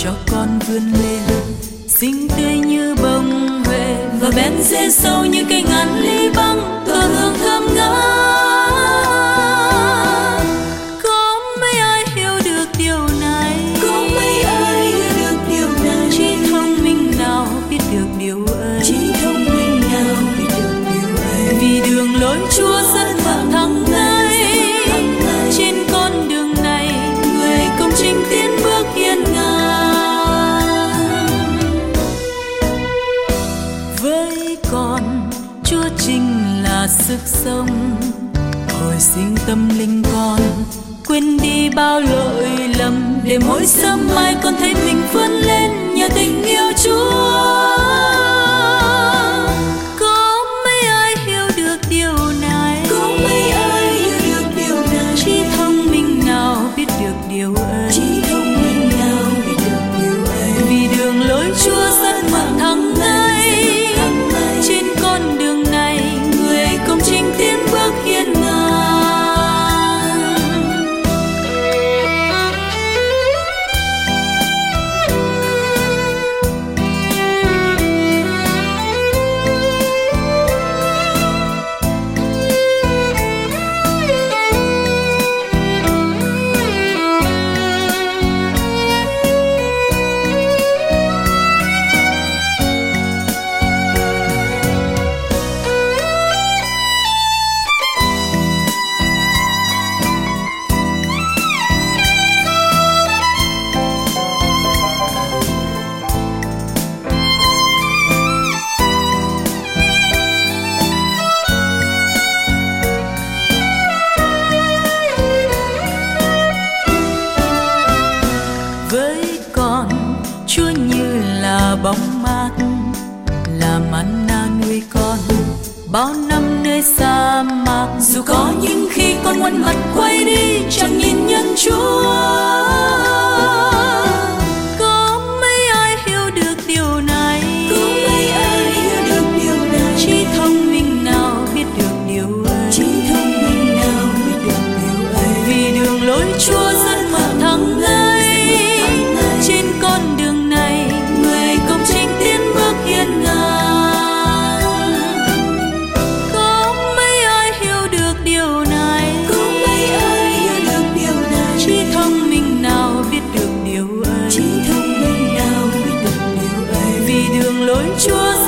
cho con vươn lên, xinh tươi như bông huệ và bén rễ sâu như cây ngàn ly băng, tỏa hương thơm ngát. Có mấy ai hiểu được điều này? Có mấy ai hiểu được điều này? Trí thông minh nào biết được điều ấy? Trí thông minh nào biết được điều ấy? Vì đường lối Chúa rất thẳng thắn ngay. Trên con đường này, người công chính tiến bước hiên ngang. Với con, Chúa chính là sức sống, hồi sinh tâm linh con, quên đi bao lỗi lầm, để mỗi sớm mai con thấy mình vươn lên nhờ tình yêu Chúa. Có mấy ai hiểu được điều này? Có mấy ai hiểu được điều này? Trí thông minh nào biết được điều ấy? Trí thông minh nào biết được điều ấy? Vì đường lối Chúa rất thẳng thắn ngay. Trên con đường này, người công chính tiến bước hiên ngang. Với con, Chúa như là bóng mát, là manna nuôi con bao năm nơi sa mạc. Dù có những khi con ngoảnh mặt quay đi, chẳng nhìn nhân Chúa. Có mấy ai hiểu được điều này? Có mấy ai hiểu được điều này? Trí thông minh nào biết được điều ấy? Trí thông minh nào biết được điều ấy? Vì đường lối Chúa rất thẳng thắn ngay. Trên con đường này, người công chính tiến bước hiên ngang. Có mấy ai hiểu được điều này? Có mấy ai hiểu được điều này? Trí thông minh nào biết được điều ấy? Trí thông minh nào biết được điều ấy? Vì đường lối Chúa